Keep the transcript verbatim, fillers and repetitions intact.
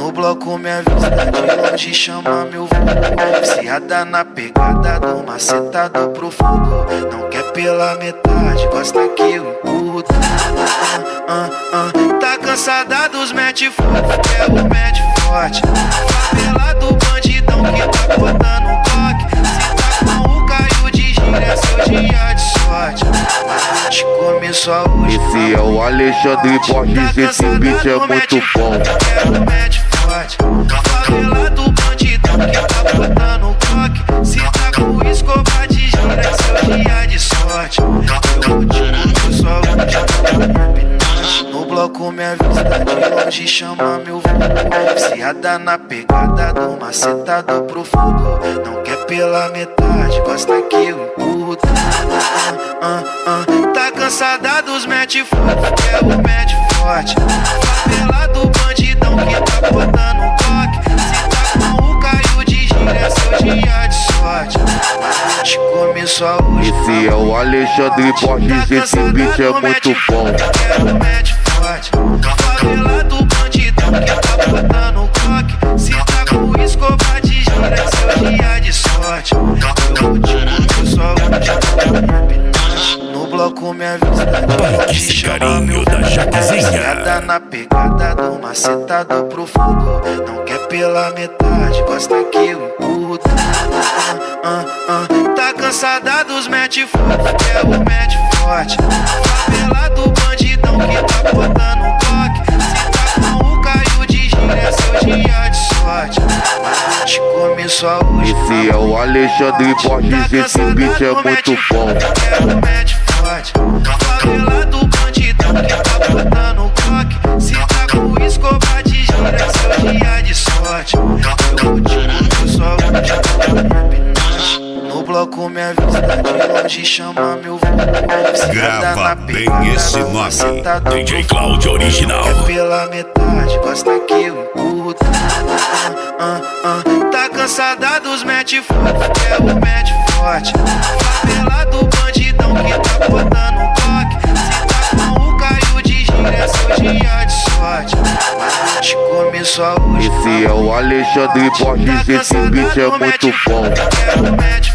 No bloco me avista de longe, chama meu vulgo. Viciada na pegada do macetado profundo. Não quer pela metade, gosta que eu empurro. Ah, ah, ah. Tá cansada dos mete fogo, quer o mete forte. Favela do bandidão que tá botando um toque. Se tá com o Caio de gira, é seu dia de sorte. Mas te come só hoje. Esse é o Alexandre Borges, esse beat é muito bom. Quer o mete forte. Favela do bandidão que tá botando um toque. Se tá com escova de gira, é seu dia de sorte. Eu te come só hoje. No bloco me avista de longe, chama meu vulgo. Viciada na pegada do macetado profundo. Não quer pela metade, gosta que eu empurro. Ah, ah, ah. Tá cansada dos mete fogo, quer o mete forte. Favela do bandidão que tá botando um toque. Se tá com o Caio de gira, é seu dia de sorte. Mas eu te come só hoje. Esse é o Alexandre Borges, esse beat é muito bom. Quer o mete forte. Favela do bandidão que tá botando um toque. Se tá com escova de gira, é seu dia de sorte. Eu te come só hoje. No bloco me avista de longe, chama meu da Jaquezinha. Viciada na pegada do macetado profundo. Não quer pela metade, gosta que eu empurro. Ah, ah, ah. Tá cansada dos mete fogo, quer o mete forte. Favela do bandidão que tá botando um toque. Se tá com o Caio de gira, é seu dia de sorte. Mas eu te come só hoje. Esse é o Alexandre Borges, esse beat é muito bom. Quer o mete forte. Favela do bandidão que tá botando um toque. Se tá com escova de gira, é seu dia de sorte. Eu te come só hoje. No bloco me avista de longe, chama meu vulgo. Grava bem esse nome, D J Cláudio Original. Quer pela metade, gosta que eu empurro. Ah, ah, ah. Tá cansada dos mete fogo, quer o mete forte. Favela do bandidão que tá botando um toque. Se tá com o Caio de gira, é seu dia de sorte. Mas eu te come só hoje. Esse é o Alexandre Borges, esse beat é muito bom. Quer o mete